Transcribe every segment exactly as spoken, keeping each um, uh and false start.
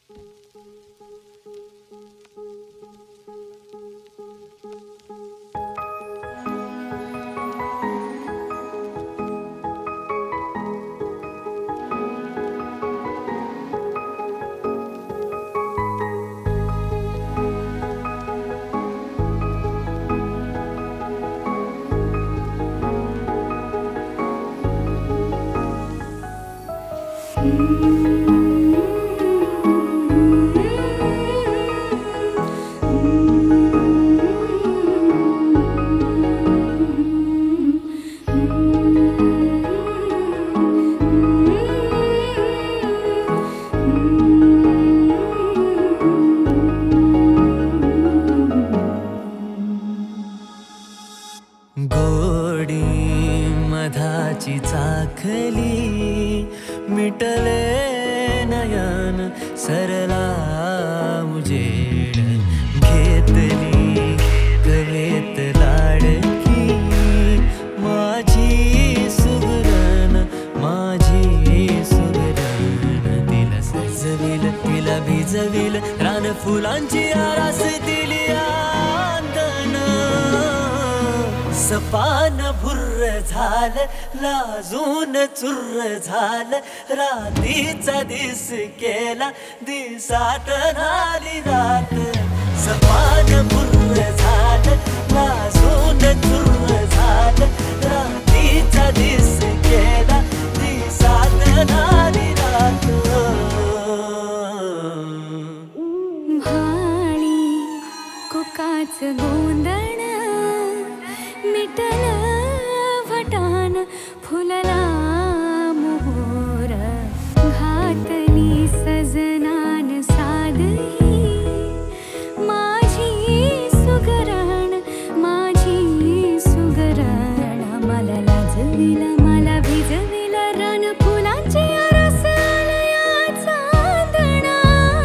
गोडी मधाची चाखली मिटले नयन सरला उजेड घेतली कवेत लाडकी माझी सुगरण माझी सुगरण तिला सजविल तिला भिजविल रान फुलांची आरास दिली सपान भुर्र झालं लाजून चुर्र झालं रात्रीचा दिस केला दिसात नाली रात सपान भुर्र झालं लाजून चुर्र झालं रात्रीचा दिस केला दिसात नाली रात भाळी कुकाच गोंधळ मिटल वटान फुलला मोहोर घातली सजनान सादही माझी सुगरण माझी सुगरण मला लाजविल मला भिजविल रान फुलांची आरास आलया चांदणा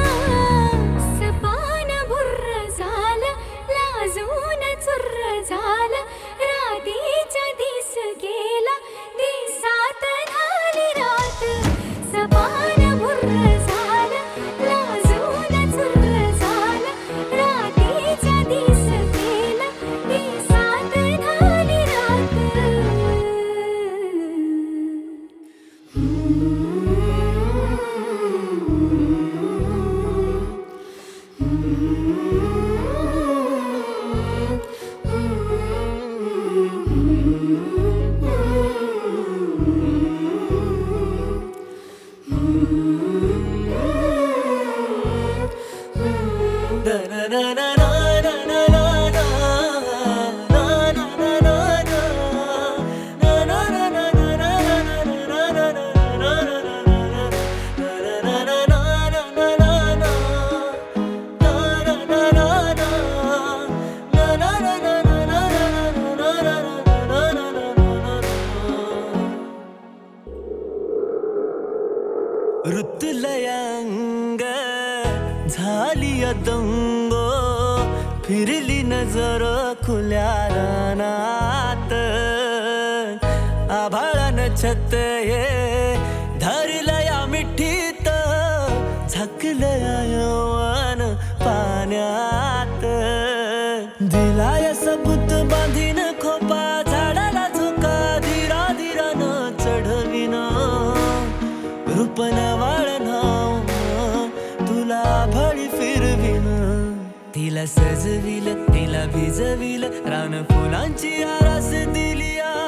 सपान भुर्र झालं लाजून चुर्र झालं रात्रीचा दिस गेला दिसात झाली रात सपान भुर्र झालं लाजून चुर्र झालं रात्रीचा दिस गेला दिसात झाली रात ऋतुलयंग झाली दंगो फिरली नजर खुल्या रानात आभाळानं छत ये धरलया मिठीत झाकलया यौवन पाण्यात दिलाय सबूत बांधीन खोपा झाडाला झोका धीरा धीरानं चढविन रूपन वाळण तुला भळी फिरविन तिला सजविल तिला भिजविल रान फुलांची आरास दिली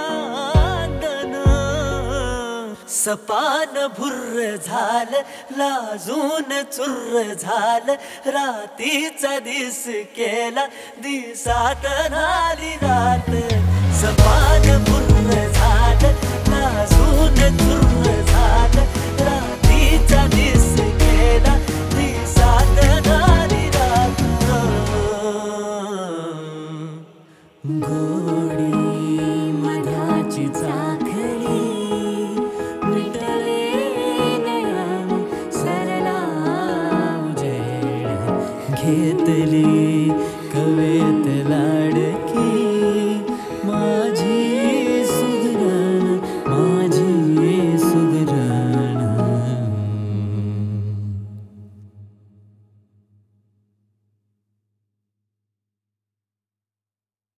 सपान भुर्र झालं लाजून चुर्र झालं रात्रीचा दिस केला दिसात नाली रात सपान भुर्र झालं लाजून चुर्र झालं रात्रीचा दिस केला दिसात नाली रात गोडी मधाची चाखली घेतली कवेत लाडकी